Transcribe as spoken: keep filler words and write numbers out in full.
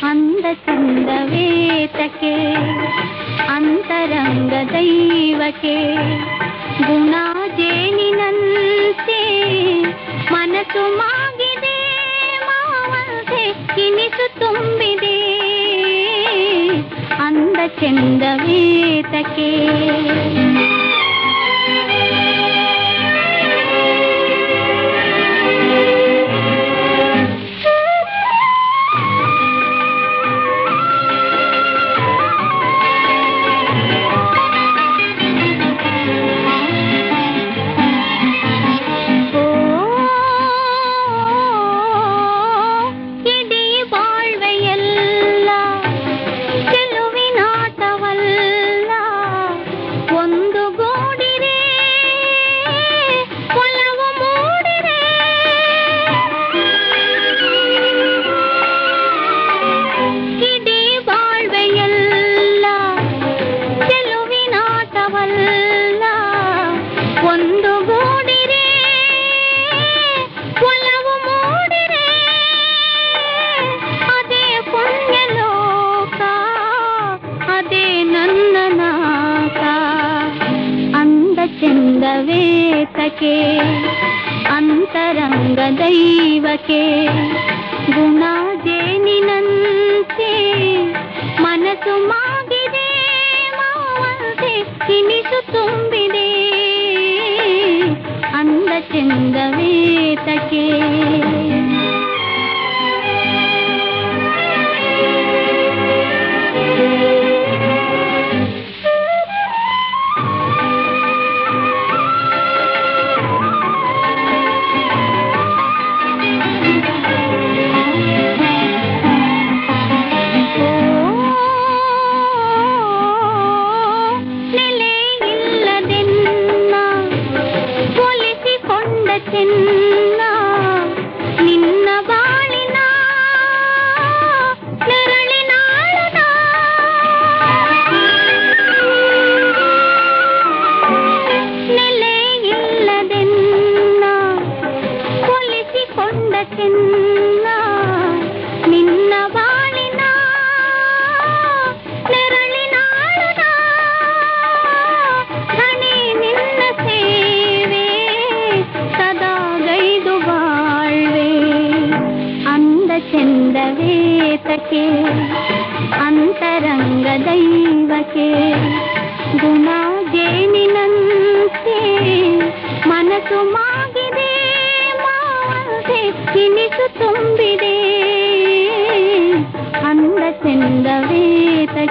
ಅಂದ ಚಂದವೇತಕ್ಕೆ ಅಂತರಂಗ ದೈವಕ್ಕೆ ಗುಣ ಜೇನಿನಂತೆ ಮನಸ್ಸು ಮಾಗಿದೆ ಮಾವಂತೆ ಕಿನಿಸು ತುಂಬಿದೆ ಅಂದ ಚಂದವೇತಕ್ಕೆ ಚಂದವೇತಕ್ಕೆ ಅಂತರಂಗ ದೈವಕ್ಕೆ ಗುಣ ಜೇನಿನಂತೆ ಮನಸ್ಸು ಮಾಗಿದೆ ಮಾವಂತೆ ಕಿನಿಸು ತುಂಬಿದೆ ಅಂದ ಚಂದವೇತಕ್ಕೆ ಚೆನ್ನ ನಿನ್ನ ಬಾಳಿನ ನೆರಳಿನಾಳದ ನೆಲೆ ಇಲ್ಲದೆನ್ನ ಕೊಲಿಸಿಕೊಂಡ ಚೆನ್ನ ನಿನ್ನ ಬಾಳಿನ ನೆರಳಿನಾಳದ ಧಣಿ ನಿನ್ನ ಸೇವೆ ಸದಾ ಗೈದು ಬಾಳ್ವೆ ಅಂದ ಚಂದವೇತಕ್ಕೆ ಅಂತರಂಗ ದೈವಕ್ಕೆ ಗುಣ ಜೇನಿನಂತೆ ಮನಸ್ಸು ಮಾಗಿದೆ ಮಾವಂತೆ ಕಿನಿಸು ತುಂಬಿದೆ ಅಂದ ಚಂದವೇತಕ್ಕೆ